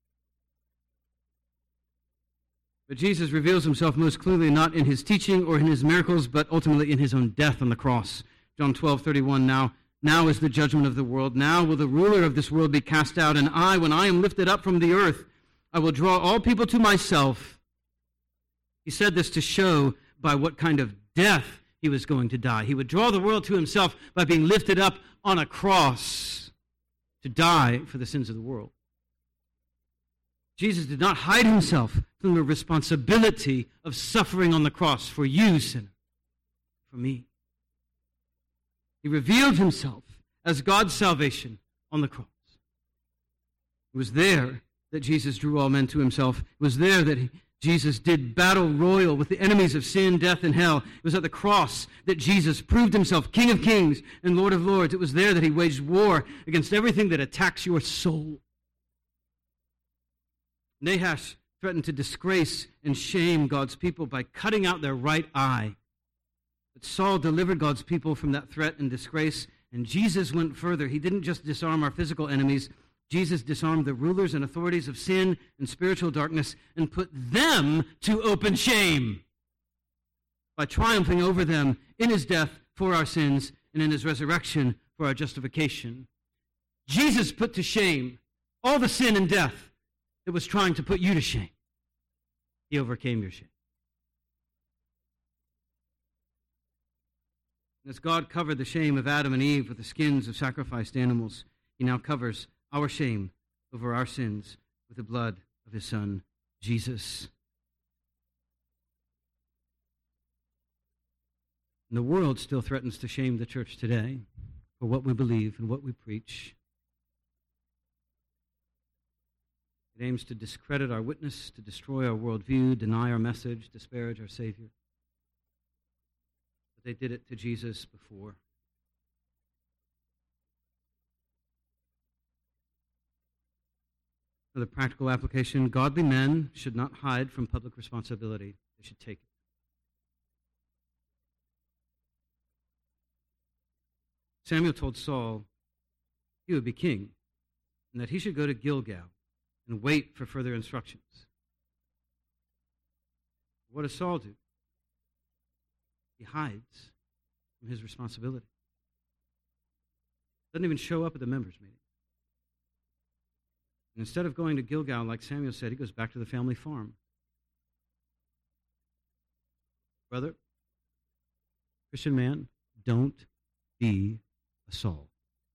But Jesus reveals himself most clearly not in his teaching or in his miracles, but ultimately in his own death on the cross. John 12:31, now is the judgment of the world. Now will the ruler of this world be cast out, and I, when I am lifted up from the earth, I will draw all people to myself. He said this to show by what kind of death he was going to die. He would draw the world to himself by being lifted up on a cross to die for the sins of the world. Jesus did not hide himself from the responsibility of suffering on the cross for you, sinner, for me. He revealed himself as God's salvation on the cross. It was there that Jesus drew all men to himself. It was there that Jesus did battle royal with the enemies of sin, death, and hell. It was at the cross that Jesus proved himself King of kings and Lord of lords. It was there that he waged war against everything that attacks your soul. Nahash threatened to disgrace and shame God's people by cutting out their right eye. But Saul delivered God's people from that threat and disgrace, and Jesus went further. He didn't just disarm our physical enemies. Jesus disarmed the rulers and authorities of sin and spiritual darkness and put them to open shame by triumphing over them in his death for our sins and in his resurrection for our justification. Jesus put to shame all the sin and death that was trying to put you to shame. He overcame your shame. And as God covered the shame of Adam and Eve with the skins of sacrificed animals, he now covers our shame over our sins with the blood of his Son, Jesus. And the world still threatens to shame the church today for what we believe and what we preach. It aims to discredit our witness, to destroy our worldview, deny our message, disparage our Savior. But they did it to Jesus before. For the practical application, godly men should not hide from public responsibility. They should take it. Samuel told Saul he would be king and that he should go to Gilgal and wait for further instructions. What does Saul do? He hides from his responsibility. Doesn't even show up at the members' meeting. And instead of going to Gilgal, like Samuel said, he goes back to the family farm. Brother, Christian man, don't be a Saul.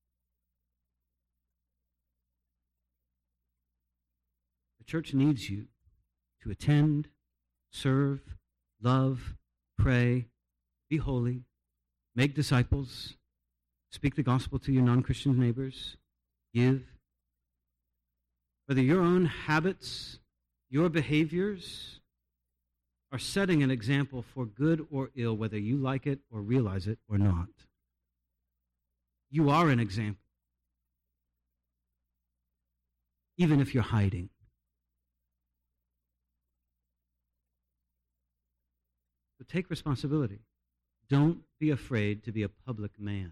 The church needs you to attend, serve, love, pray, be holy, make disciples, speak the gospel to your non-Christian neighbors, give. Whether your own habits, your behaviors are setting an example for good or ill, whether you like it or realize it or not. You are an example, even if you're hiding. So take responsibility. Don't be afraid to be a public man.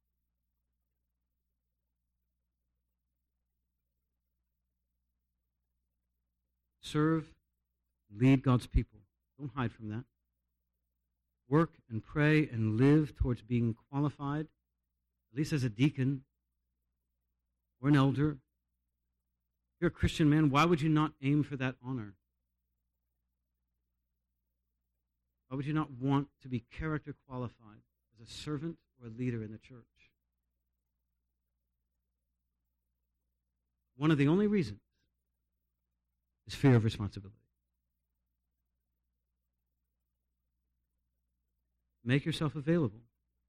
Serve, lead God's people. Don't hide from that. Work and pray and live towards being qualified, at least as a deacon or an elder. If you're a Christian man, why would you not aim for that honor? Why would you not want to be character qualified as a servant or a leader in the church? One of the only reasons is fear of responsibility. Make yourself available.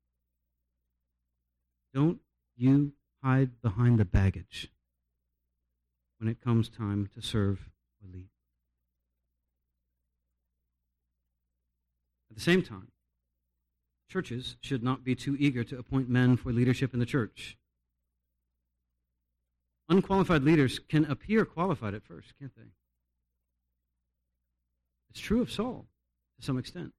Don't you hide behind the baggage when it comes time to serve or lead. At the same time, churches should not be too eager to appoint men for leadership in the church. Unqualified leaders can appear qualified at first, can't they? It's true of Saul to some extent.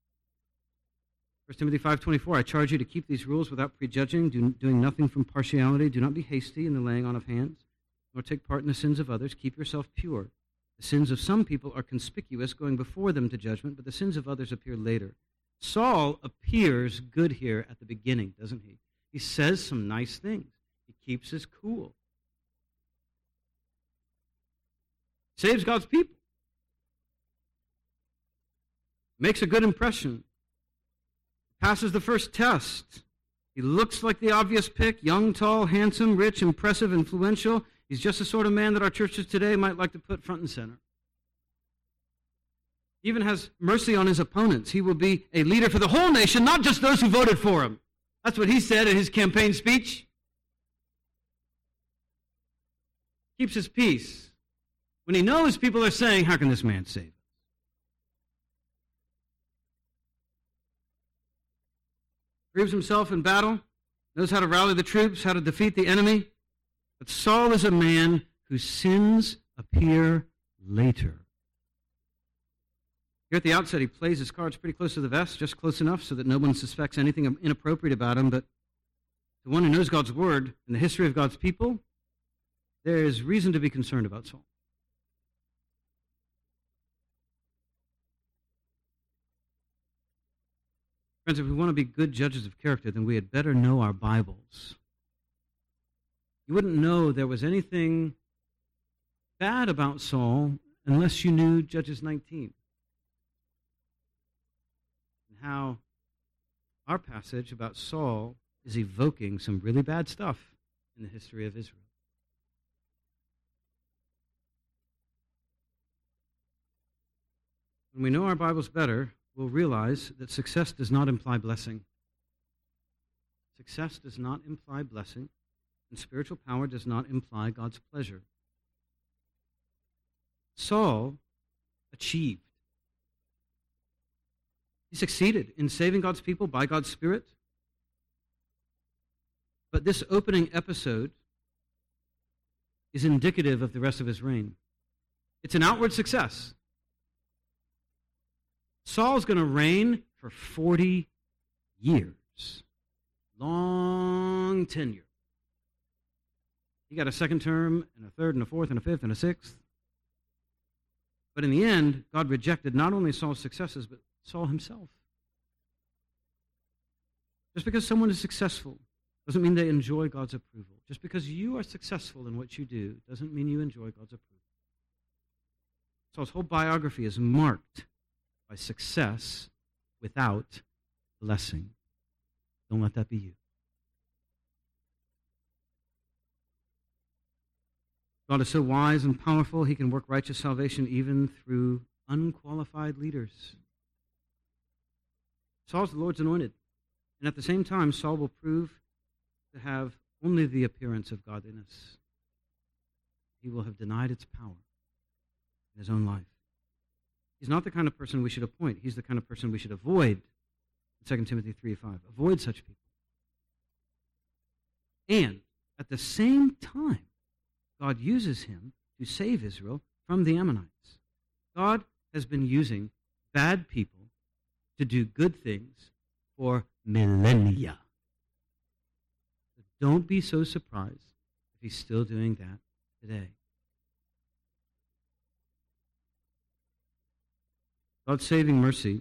1 Timothy 5:24, I charge you to keep these rules without prejudging, doing nothing from partiality. Do not be hasty in the laying on of hands, nor take part in the sins of others. Keep yourself pure. The sins of some people are conspicuous, going before them to judgment, but the sins of others appear later. Saul appears good here at the beginning, doesn't he? He says some nice things. He keeps his cool. Saves God's people. Makes a good impression. Passes the first test. He looks like the obvious pick, young, tall, handsome, rich, impressive, influential. He's just the sort of man that our churches today might like to put front and center. He even has mercy on his opponents. He will be a leader for the whole nation, not just those who voted for him. That's what he said in his campaign speech. Keeps his peace when he knows people are saying, how can this man save us? Proves himself in battle, knows how to rally the troops, how to defeat the enemy. But Saul is a man whose sins appear later. Here at the outset, he plays his cards pretty close to the vest, just close enough so that no one suspects anything inappropriate about him. But the one who knows God's word and the history of God's people, there is reason to be concerned about Saul. Friends, if we want to be good judges of character, then we had better know our Bibles. You wouldn't know there was anything bad about Saul unless you knew Judges 19. And how our passage about Saul is evoking some really bad stuff in the history of Israel. When we know our Bibles better, we'll realize that success does not imply blessing. Success does not imply blessing, and spiritual power does not imply God's pleasure. Saul achieved. He succeeded in saving God's people by God's Spirit. But this opening episode is indicative of the rest of his reign. It's an outward success. Saul's going to reign for 40 years. Long tenure. He got a second term, and a third, and a fourth, and a fifth, and a sixth. But in the end, God rejected not only Saul's successes, but Saul himself. Just because someone is successful doesn't mean they enjoy God's approval. Just because you are successful in what you do doesn't mean you enjoy God's approval. Saul's whole biography is marked by success without blessing. Don't let that be you. God is so wise and powerful, he can work righteous salvation even through unqualified leaders. Saul's the Lord's anointed. And at the same time, Saul will prove to have only the appearance of godliness. He will have denied its power in his own life. He's not the kind of person we should appoint. He's the kind of person we should avoid. 2 Timothy 3:5. Avoid such people. And at the same time, God uses him to save Israel from the Ammonites. God has been using bad people to do good things for millennia. So don't be so surprised if he's still doing that today. God's saving mercy,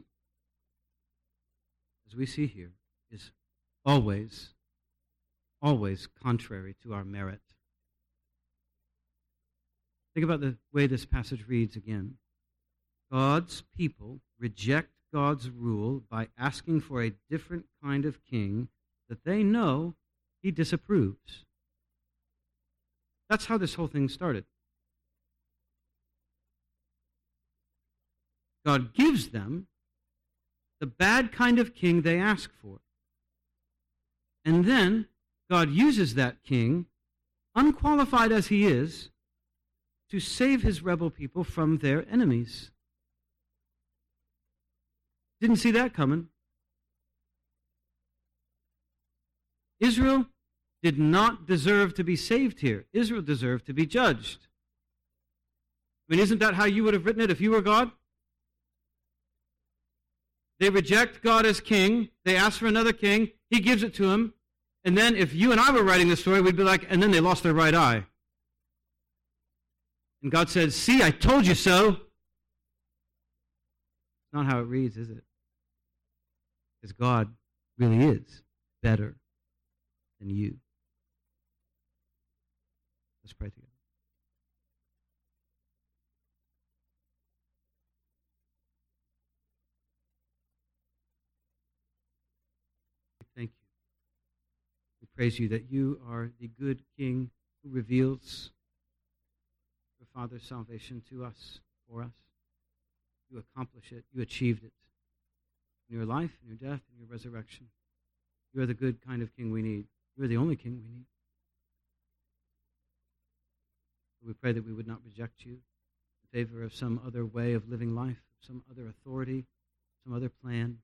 as we see here, is always contrary to our merit. Think about the way this passage reads again. God's people reject God's rule by asking for a different kind of king that they know he disapproves. That's how this whole thing started. God gives them the bad kind of king they ask for. And then God uses that king, unqualified as he is, to save his rebel people from their enemies. Didn't see that coming. Israel did not deserve to be saved here. Israel deserved to be judged. I mean, isn't that how you would have written it if you were God? They reject God as king. They ask for another king. He gives it to them. And then if you and I were writing the story, we'd be like, and then they lost their right eye. And God says, see, I told you so. It's not how it reads, is it? Because God really is better than you. Let's pray together. Thank you. We praise you that you are the good King who reveals your Father's salvation to us, for us. You accomplish it. You achieved it. In your life, in your death, in your resurrection. You are the good kind of King we need. You are the only King we need. We pray that we would not reject you in favor of some other way of living life, some other authority, some other plan.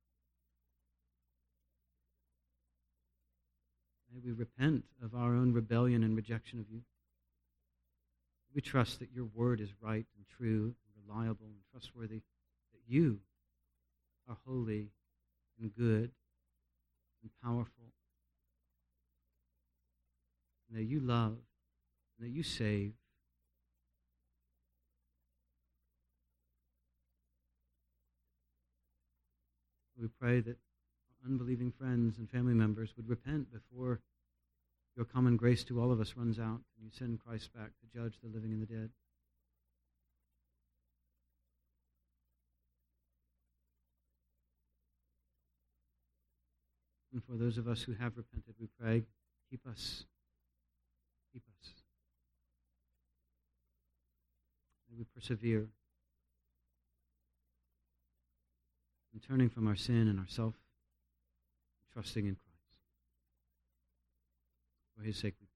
May we repent of our own rebellion and rejection of you. We trust that your word is right and true and reliable and trustworthy, that you are holy and good and powerful, and that you love and that you save. We pray that unbelieving friends and family members would repent before your common grace to all of us runs out and you send Christ back to judge the living and the dead. And for those of us who have repented, we pray, keep us. Keep us. May we persevere in turning from our sin and ourself, trusting in Christ. For his sake we pray.